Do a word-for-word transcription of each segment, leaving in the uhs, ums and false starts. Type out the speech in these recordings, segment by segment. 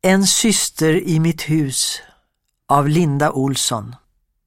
En syster i mitt hus av Linda Olsson.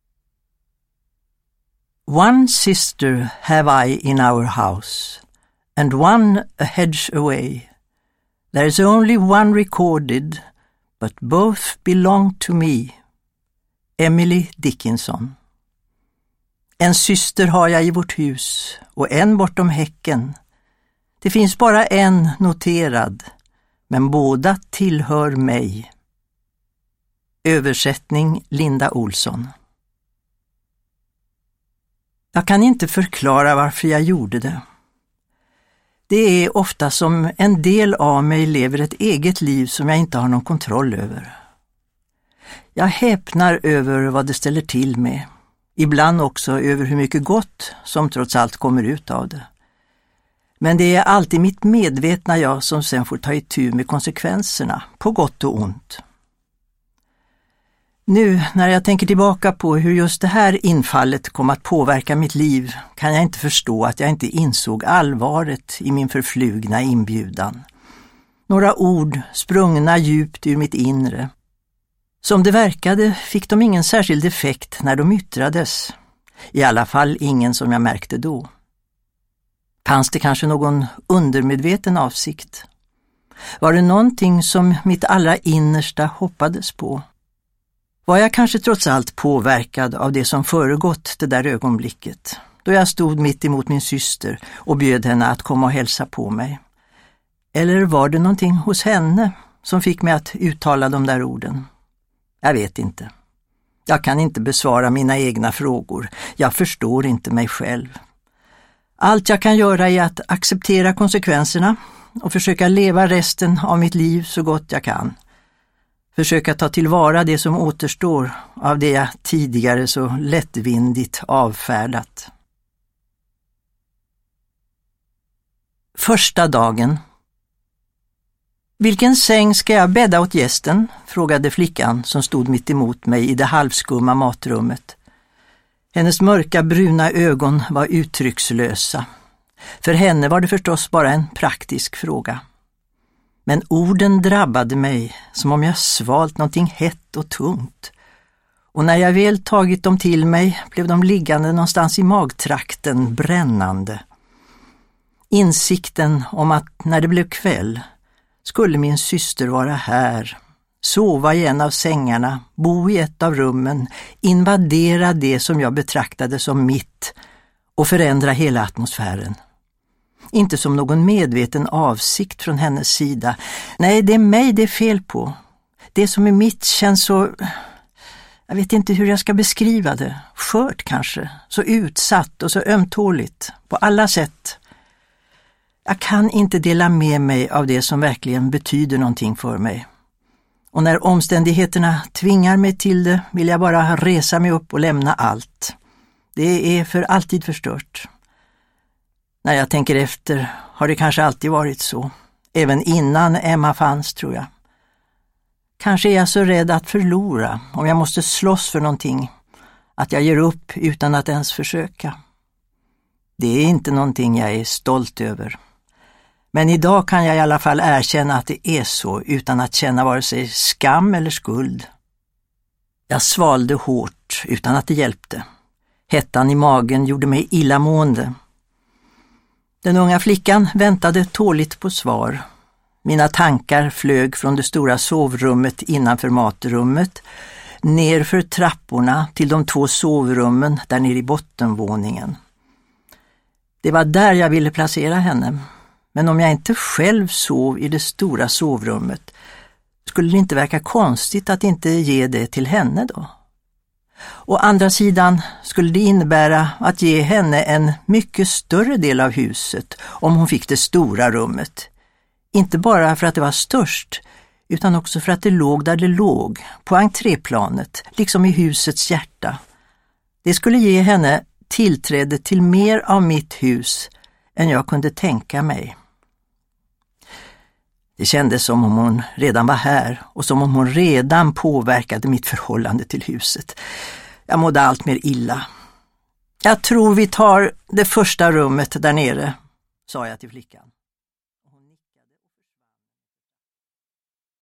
One sister have I in our house, and one a hedge away. There is only one recorded, but both belong to me. Emily Dickinson. En syster har jag i vårt hus och en bortom häcken. Det finns bara en noterad, men båda tillhör mig. Översättning Linda Olsson. Jag kan inte förklara varför jag gjorde det. Det är ofta som en del av mig lever ett eget liv som jag inte har någon kontroll över. Jag häpnar över vad det ställer till med. Ibland också över hur mycket gott som trots allt kommer ut av det. Men det är alltid mitt medvetna jag som sen får ta itu med konsekvenserna, på gott och ont. Nu när jag tänker tillbaka på hur just det här infallet kom att påverka mitt liv kan jag inte förstå att jag inte insåg allvaret i min förflugna inbjudan. Några ord sprungna djupt ur mitt inre. Som det verkade fick de ingen särskild effekt när de yttrades. I alla fall ingen som jag märkte då. Fanns det kanske någon undermedveten avsikt? Var det någonting som mitt allra innersta hoppades på? Var jag kanske trots allt påverkad av det som föregått det där ögonblicket, då jag stod mitt emot min syster och bjöd henne att komma och hälsa på mig? Eller var det någonting hos henne som fick mig att uttala de där orden? Jag vet inte. Jag kan inte besvara mina egna frågor. Jag förstår inte mig själv. Allt jag kan göra är att acceptera konsekvenserna och försöka leva resten av mitt liv så gott jag kan. Försöka ta tillvara det som återstår av det jag tidigare så lättvindigt avfärdat. Första dagen. Vilken säng ska jag bädda åt gästen? Frågade flickan som stod mitt emot mig i det halvskumma matrummet. Hennes mörka bruna ögon var uttryckslösa. För henne var det förstås bara en praktisk fråga. Men orden drabbade mig som om jag svalt någonting hett och tungt. Och när jag väl tagit dem till mig blev de liggande någonstans i magtrakten brännande. Insikten om att när det blev kväll skulle min syster vara här, sova i en av sängarna, bo i ett av rummen, invadera det som jag betraktade som mitt och förändra hela atmosfären. Inte som någon medveten avsikt från hennes sida. Nej, det är mig det är fel på. Det som är mitt känns så... Jag vet inte hur jag ska beskriva det. Skört kanske. Så utsatt och så ömtåligt. På alla sätt. Jag kan inte dela med mig av det som verkligen betyder någonting för mig. Och när omständigheterna tvingar mig till det vill jag bara resa mig upp och lämna allt. Det är för alltid förstört. När jag tänker efter har det kanske alltid varit så. Även innan Emma fanns, tror jag. Kanske är jag så rädd att förlora om jag måste slåss för någonting. Att jag ger upp utan att ens försöka. Det är inte någonting jag är stolt över. Men idag kan jag i alla fall erkänna att det är så utan att känna vare sig skam eller skuld. Jag svalde hårt utan att det hjälpte. Hettan i magen gjorde mig illamående. Den unga flickan väntade tåligt på svar. Mina tankar flög från det stora sovrummet innanför matrummet, ner för trapporna till de två sovrummen där nere i bottenvåningen. Det var där jag ville placera henne. Men om jag inte själv sov i det stora sovrummet, skulle det inte verka konstigt att inte ge det till henne då? Å andra sidan skulle det innebära att ge henne en mycket större del av huset om hon fick det stora rummet. Inte bara för att det var störst, utan också för att det låg där det låg, på entréplanet, liksom i husets hjärta. Det skulle ge henne tillträde till mer av mitt hus än jag kunde tänka mig. Det kändes som om hon redan var här och som om hon redan påverkade mitt förhållande till huset. Jag mådde allt mer illa. Jag tror vi tar det första rummet där nere, sa jag till flickan.